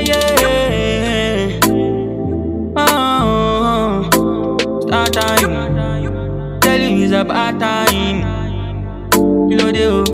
yeah. Oh, start time. Telling you it's about time. You know the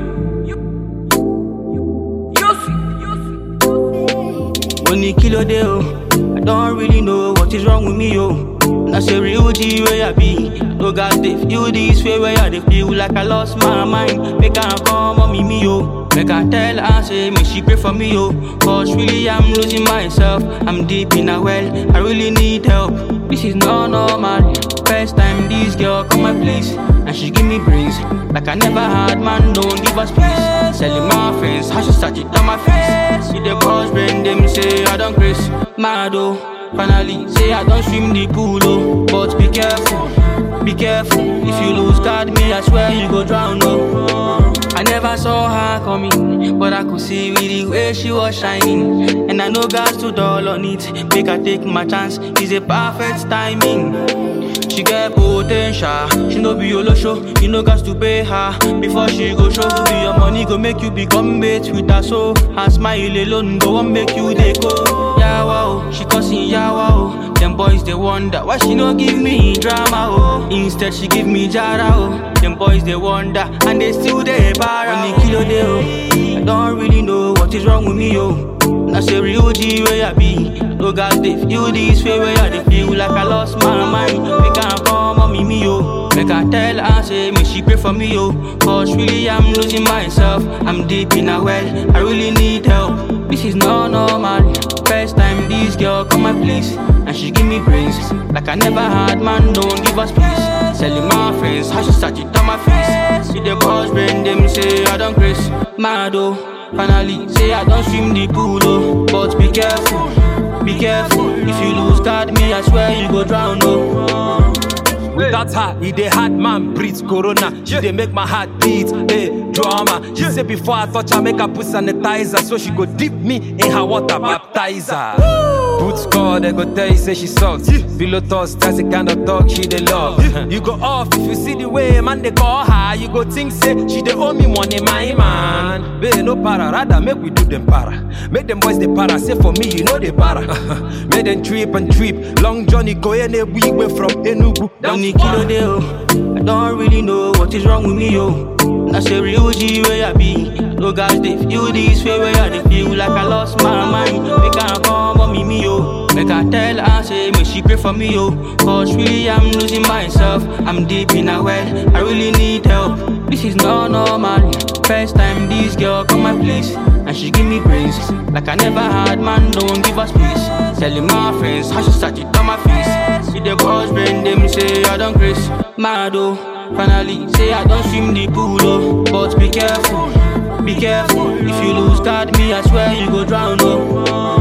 Only kilo deo. I don't really know what is wrong with me, yo. I say real G where I be. No guys they feel this way where they feel like I lost my mind. Make her come on me, yo. Make her tell her say me she pray for me, yo. Cause really I'm losing myself. I'm deep in a well. I really need help. This is not normal. First time this girl come my place and she give me brains like I never had, man. Don't give us peace. Selling my friends, how she start it on my face. See the boss brain them say I don't craze. Mad oh, finally say I don't swim the pool oh. But be careful, be careful. If you lose guard me, I swear you go drown oh. I never saw her coming, but I could see with the way she was shining. And I know God's too dull on it. Make her take my chance, it's a perfect timing. She get potential, she no be your show. You know got to pay her before she go show. Be your money go make you become mate with her so. Her smile alone go and make you they go. Yeah wow, she causing yeah wow. Them boys they wonder why she no give me drama oh. Instead she give me jara oh. Them boys they wonder and they still they para. Only kilo they oh. I don't really know what is wrong with me oh. I say real G where I be. No guys they feel this way where they feel like I lost my mind. Make her come on me yo. Make her tell her say me she pray for me yo. Cause really I'm losing myself. I'm deep in a well. I really need help. This is not normal. First time this girl come my place and she give me brains like I never had, man. Don't give us peace. Selling my friends, how she start it on my face. See the boss brain them say I don't craze. Mad oh, finally say I don't swim the pool oh. But be careful, be careful. If you lose guard me, I swear you go drown oh. That's her, he dey hard man breathe corona. She dey make my heart beat, hey, drama. She say before I touch her, make her put sanitizer. So she go dip me in her water baptizer. Boot score, they go tell you say she sucks. Below toss, that's the kind of dog she dey love. You go off if you see the way man they call her. You go think say she dey owe me money, my man. Babe, no para, rather make we do them para. Make them boys they para, say for me you know they para. Make them trip and trip. Long journey go any we way from Enugu. Only kilo deo. I don't really know what is wrong with me yo. I say real G where I be. No guys they feel this way where they feel like I lost my mind. Make her come on me yo. Make her tell her say me she pray for me yo. Cause really I'm losing myself. I'm deep in a well. I really need help. This is not normal. First time this girl come my place and she give me brains like I never had, man. Don't give us peace. Telling my friends how she start it on my face. See the boss brain them say I don't craze. Mad oh, finally say I don't swim the pool oh. But be careful, be careful. If you lose guard me, I swear you go drown oh.